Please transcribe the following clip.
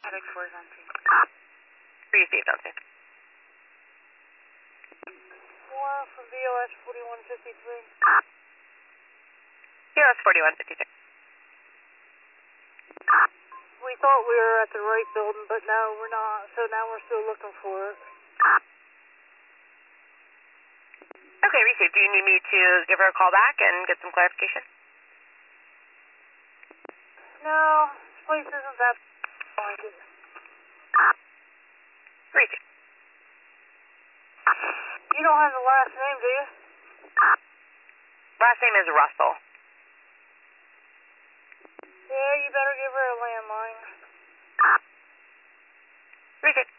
Victoria's on scene. Received on scene. More from VOS 4153. VOS 4156. We thought we were at the right building, but no, we're not. So now we're still looking for it. Okay, received. Do you need me to give her a call back and get some clarification? No, this place isn't that pointed. Received. You don't have the last name, do you? Last name is Russell. Yeah, you better give her a landline. Received.